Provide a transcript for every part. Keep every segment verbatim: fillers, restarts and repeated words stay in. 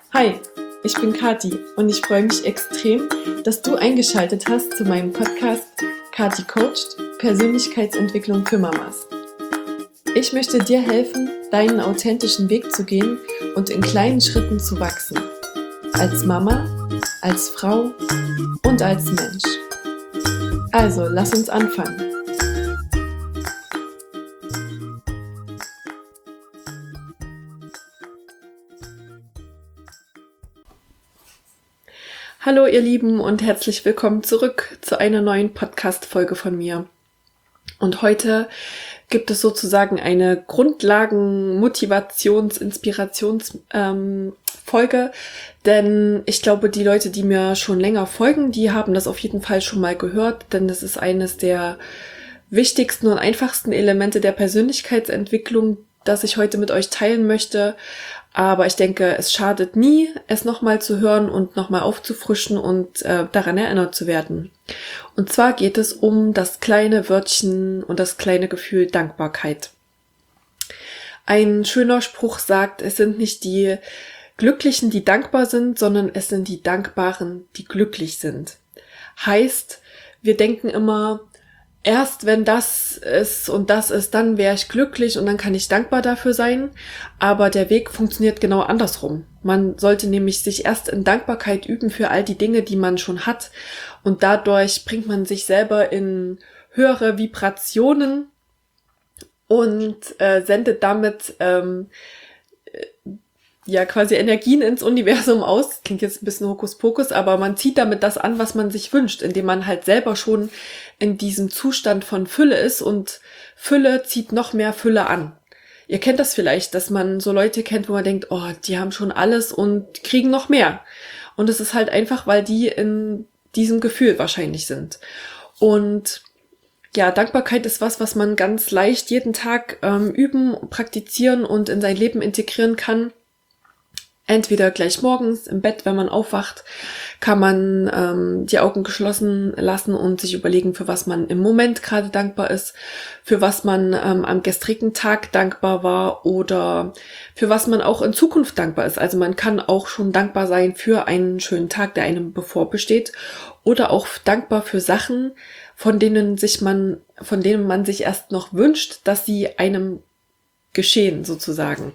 Hi, ich bin Kathi und ich freue mich extrem, dass du eingeschaltet hast zu meinem Podcast Kathi Coacht – Persönlichkeitsentwicklung für Mamas. Ich möchte dir helfen, deinen authentischen Weg zu gehen und in kleinen Schritten zu wachsen. Als Mama, als Frau und als Mensch. Also, lass uns anfangen. Hallo ihr Lieben und herzlich willkommen zurück zu einer neuen Podcast-Folge von mir. Und heute gibt es sozusagen eine Grundlagen-Motivations-, Inspirations-Folge, ähm, denn ich glaube, die Leute, die mir schon länger folgen, die haben das auf jeden Fall schon mal gehört, denn das ist eines der wichtigsten und einfachsten Elemente der Persönlichkeitsentwicklung, das ich heute mit euch teilen möchte. Aber ich denke, es schadet nie, es nochmal zu hören und nochmal aufzufrischen und äh, daran erinnert zu werden. Und zwar geht es um das kleine Wörtchen und das kleine Gefühl Dankbarkeit. Ein schöner Spruch sagt, es sind nicht die Glücklichen, die dankbar sind, sondern es sind die Dankbaren, die glücklich sind. Heißt, wir denken immer, erst wenn das ist und das ist, dann wäre ich glücklich und dann kann ich dankbar dafür sein. Aber der Weg funktioniert genau andersrum. Man sollte nämlich sich erst in Dankbarkeit üben für all die Dinge, die man schon hat. Und dadurch bringt man sich selber in höhere Vibrationen und äh, sendet damit ähm, ja quasi Energien ins Universum aus. Klingt jetzt ein bisschen Hokuspokus, aber man zieht damit das an, was man sich wünscht, indem man halt selber schon in diesem Zustand von Fülle ist und Fülle zieht noch mehr Fülle an. Ihr kennt das vielleicht, dass man so Leute kennt, wo man denkt, oh, die haben schon alles und kriegen noch mehr. Und es ist halt einfach, weil die in diesem Gefühl wahrscheinlich sind. Und ja, Dankbarkeit ist was, was man ganz leicht jeden Tag ähm, üben, praktizieren und in sein Leben integrieren kann. Entweder gleich morgens im Bett, wenn man aufwacht, kann man ähm, die Augen geschlossen lassen und sich überlegen, für was man im Moment gerade dankbar ist, für was man ähm, am gestrigen Tag dankbar war oder für was man auch in Zukunft dankbar ist. Also man kann auch schon dankbar sein für einen schönen Tag, der einem bevorbesteht, oder auch dankbar für Sachen, von denen sich man, von denen man sich erst noch wünscht, dass sie einem geschehen, sozusagen.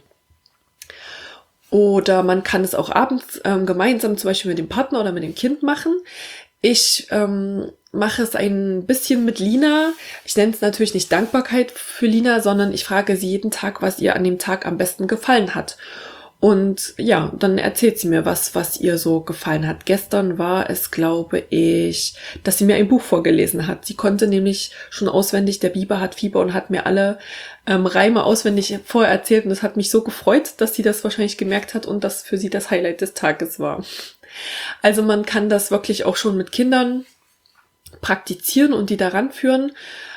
Oder man kann es auch abends ähm, gemeinsam zum Beispiel mit dem Partner oder mit dem Kind machen. Ich ähm, mache es ein bisschen mit Lina. Ich nenne es natürlich nicht Dankbarkeit für Lina, sondern ich frage sie jeden Tag, was ihr an dem Tag am besten gefallen hat. Und ja, dann erzählt sie mir was, was ihr so gefallen hat. Gestern war es, glaube ich, dass sie mir ein Buch vorgelesen hat. Sie konnte nämlich schon auswendig, der Biber hat Fieber, und hat mir alle ähm, Reime auswendig vorher erzählt. Und das hat mich so gefreut, dass sie das wahrscheinlich gemerkt hat und das für sie das Highlight des Tages war. Also man kann das wirklich auch schon mit Kindern praktizieren und die daran führen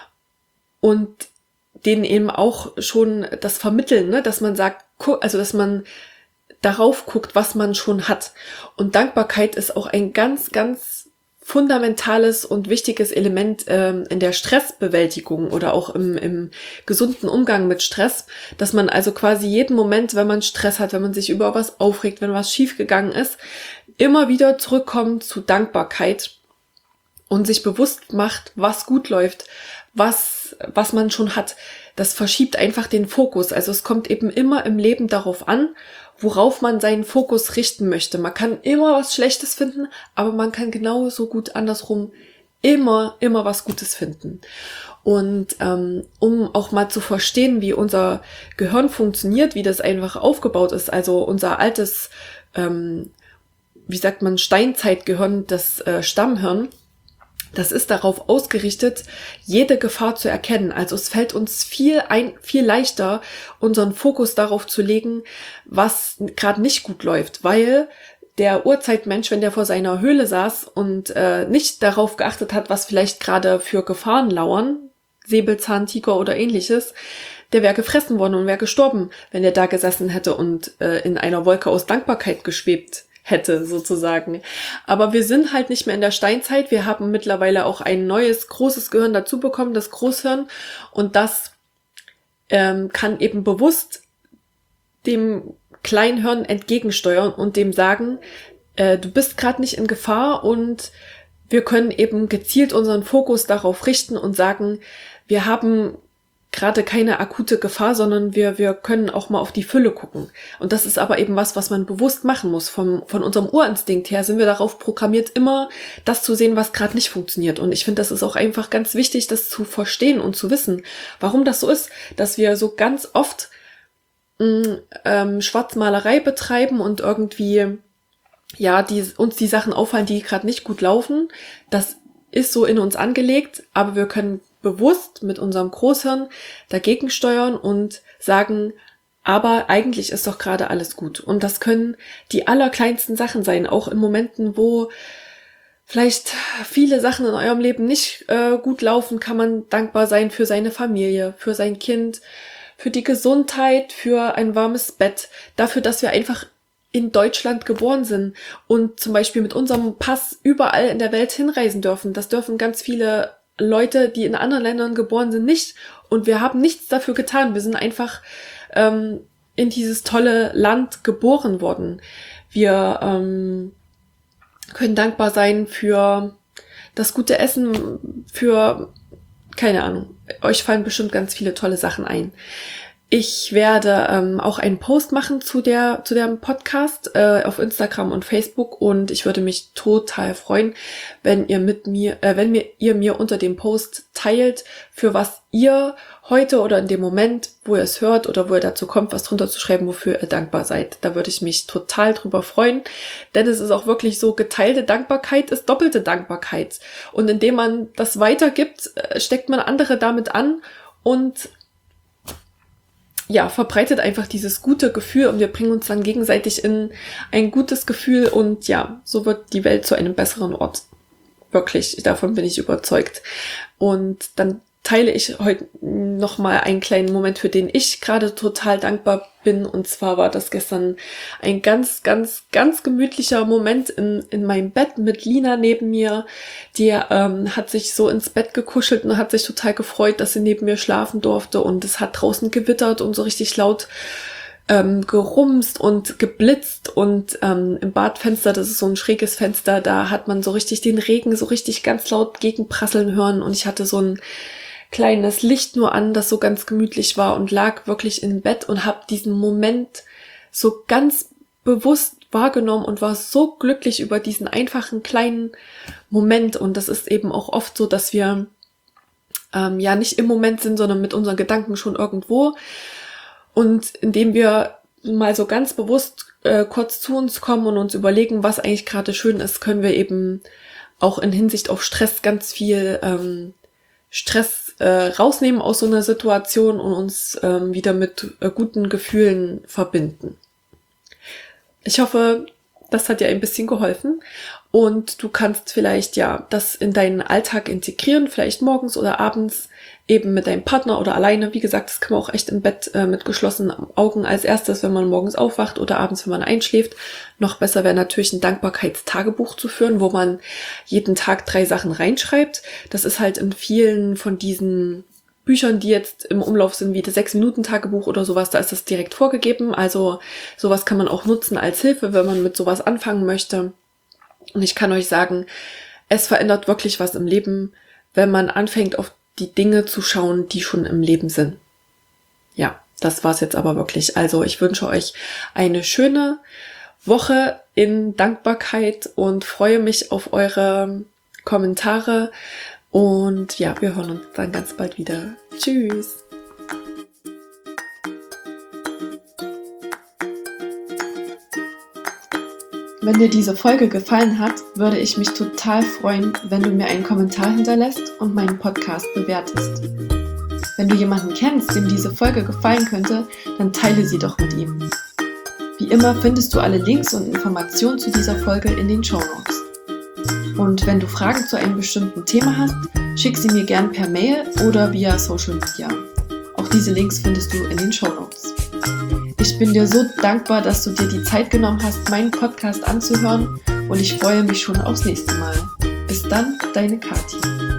und denen eben auch schon das vermitteln, ne? Dass man sagt, also dass man darauf guckt, was man schon hat. Und Dankbarkeit ist auch ein ganz, ganz fundamentales und wichtiges Element ähm, in der Stressbewältigung oder auch im, im gesunden Umgang mit Stress, dass man also quasi jeden Moment, wenn man Stress hat, wenn man sich über was aufregt, wenn was schiefgegangen ist, immer wieder zurückkommt zu Dankbarkeit und sich bewusst macht, was gut läuft, was, was man schon hat. Das verschiebt einfach den Fokus. Also es kommt eben immer im Leben darauf an, worauf man seinen Fokus richten möchte. Man kann immer was Schlechtes finden, aber man kann genauso gut andersrum immer, immer was Gutes finden. Und ähm, um auch mal zu verstehen, wie unser Gehirn funktioniert, wie das einfach aufgebaut ist, also unser altes, ähm, wie sagt man, Steinzeitgehirn, das äh, Stammhirn, das ist darauf ausgerichtet, jede Gefahr zu erkennen. Also es fällt uns viel ein, viel leichter, unseren Fokus darauf zu legen, was gerade nicht gut läuft, weil der Urzeitmensch, wenn der vor seiner Höhle saß und äh, nicht darauf geachtet hat, was vielleicht gerade für Gefahren lauern, Säbelzahntiger oder ähnliches, der wäre gefressen worden und wäre gestorben, wenn er da gesessen hätte und äh, in einer Wolke aus Dankbarkeit geschwebt hätte, sozusagen. Aber wir sind halt nicht mehr in der Steinzeit. Wir haben mittlerweile auch ein neues, großes Gehirn dazu bekommen, das Großhirn. Und das ähm, kann eben bewusst dem Kleinhirn entgegensteuern und dem sagen, äh, du bist gerade nicht in Gefahr, und wir können eben gezielt unseren Fokus darauf richten und sagen, wir haben gerade keine akute Gefahr, sondern wir wir können auch mal auf die Fülle gucken. Und das ist aber eben was, was man bewusst machen muss. Vom, von unserem Urinstinkt her sind wir darauf programmiert, immer das zu sehen, was gerade nicht funktioniert. Und ich finde, das ist auch einfach ganz wichtig, das zu verstehen und zu wissen, warum das so ist, dass wir so ganz oft mh, ähm, Schwarzmalerei betreiben und irgendwie ja die, uns die Sachen auffallen, die gerade nicht gut laufen. Das ist so in uns angelegt, aber wir können bewusst mit unserem Großhirn dagegen steuern und sagen, aber eigentlich ist doch gerade alles gut. Und das können die allerkleinsten Sachen sein, auch in Momenten, wo vielleicht viele Sachen in eurem Leben nicht äh, gut laufen, kann man dankbar sein für seine Familie, für sein Kind, für die Gesundheit, für ein warmes Bett, dafür, dass wir einfach in Deutschland geboren sind und zum Beispiel mit unserem Pass überall in der Welt hinreisen dürfen. Das dürfen ganz viele Leute, die in anderen Ländern geboren sind, nicht. Und wir haben nichts dafür getan. Wir sind einfach ähm, in dieses tolle Land geboren worden. Wir ähm, können dankbar sein für das gute Essen, für, keine Ahnung, euch fallen bestimmt ganz viele tolle Sachen ein. Ich werde ähm, auch einen Post machen zu der zu dem Podcast äh, auf Instagram und Facebook, und ich würde mich total freuen, wenn ihr mit mir, äh, wenn mir ihr mir unter dem Post teilt, für was ihr heute oder in dem Moment, wo ihr es hört oder wo ihr dazu kommt, was drunter zu schreiben, wofür ihr dankbar seid. Da würde ich mich total drüber freuen, denn es ist auch wirklich so, geteilte Dankbarkeit ist doppelte Dankbarkeit, und indem man das weitergibt, äh, steckt man andere damit an und ja, verbreitet einfach dieses gute Gefühl, und wir bringen uns dann gegenseitig in ein gutes Gefühl, und ja, so wird die Welt zu einem besseren Ort. Wirklich, davon bin ich überzeugt. Und dann teile ich heute nochmal einen kleinen Moment, für den ich gerade total dankbar bin. Und zwar war das gestern ein ganz, ganz, ganz gemütlicher Moment in, in meinem Bett mit Lina neben mir. Die ähm, hat sich so ins Bett gekuschelt und hat sich total gefreut, dass sie neben mir schlafen durfte. Und es hat draußen gewittert und so richtig laut ähm, gerumst und geblitzt. Und ähm, im Badfenster, das ist so ein schräges Fenster, da hat man so richtig den Regen so richtig ganz laut gegenprasseln hören. Und ich hatte so ein kleines Licht nur an, das so ganz gemütlich war, und lag wirklich im Bett und habe diesen Moment so ganz bewusst wahrgenommen und war so glücklich über diesen einfachen kleinen Moment. Und das ist eben auch oft so, dass wir ähm, ja nicht im Moment sind, sondern mit unseren Gedanken schon irgendwo. Und indem wir mal so ganz bewusst äh, kurz zu uns kommen und uns überlegen, was eigentlich gerade schön ist, können wir eben auch in Hinsicht auf Stress ganz viel ähm, Stress äh, rausnehmen aus so einer Situation und uns ähm, wieder mit äh, guten Gefühlen verbinden. Ich hoffe, das hat dir ein bisschen geholfen, und du kannst vielleicht ja das in deinen Alltag integrieren, vielleicht morgens oder abends, eben mit deinem Partner oder alleine. Wie gesagt, das kann man auch echt im Bett äh, mit geschlossenen Augen als erstes, wenn man morgens aufwacht, oder abends, wenn man einschläft. Noch besser wäre natürlich ein Dankbarkeitstagebuch zu führen, wo man jeden Tag drei Sachen reinschreibt. Das ist halt in vielen von diesen Büchern, die jetzt im Umlauf sind, wie das Sechs-Minuten-Tagebuch oder sowas, da ist das direkt vorgegeben. Also sowas kann man auch nutzen als Hilfe, wenn man mit sowas anfangen möchte. Und ich kann euch sagen, es verändert wirklich was im Leben, wenn man anfängt, auf die Dinge zu schauen, die schon im Leben sind. Ja, das war's jetzt aber wirklich. Also ich wünsche euch eine schöne Woche in Dankbarkeit und freue mich auf eure Kommentare. Und ja, wir hören uns dann ganz bald wieder. Tschüss! Wenn dir diese Folge gefallen hat, würde ich mich total freuen, wenn du mir einen Kommentar hinterlässt und meinen Podcast bewertest. Wenn du jemanden kennst, dem diese Folge gefallen könnte, dann teile sie doch mit ihm. Wie immer findest du alle Links und Informationen zu dieser Folge in den Shownotes. Und wenn du Fragen zu einem bestimmten Thema hast, schick sie mir gern per Mail oder via Social Media. Auch diese Links findest du in den Shownotes. Ich bin dir so dankbar, dass du dir die Zeit genommen hast, meinen Podcast anzuhören, und ich freue mich schon aufs nächste Mal. Bis dann, deine Kathi.